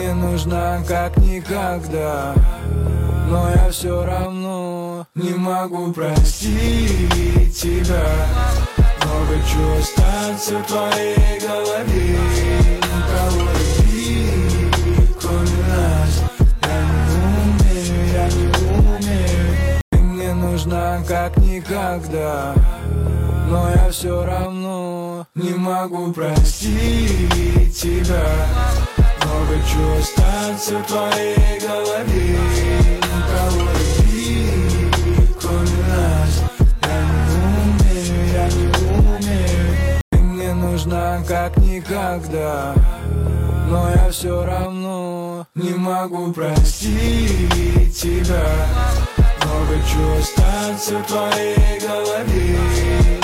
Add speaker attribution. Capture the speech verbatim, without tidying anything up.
Speaker 1: мне нужна как никогда, но я все равно не могу простить тебя. Но хочу остаться в твоей голове. Никого любить, кроме нас, я не умею, я не умею. Ты мне нужна как никогда, но я все равно не могу простить тебя. Но хочу остаться в твоей голове. Никого любить, кроме нас, я не умею, я не умею. Ты мне нужна как никогда, но я все равно не могу простить тебя. Но хочу остаться в твоей голове.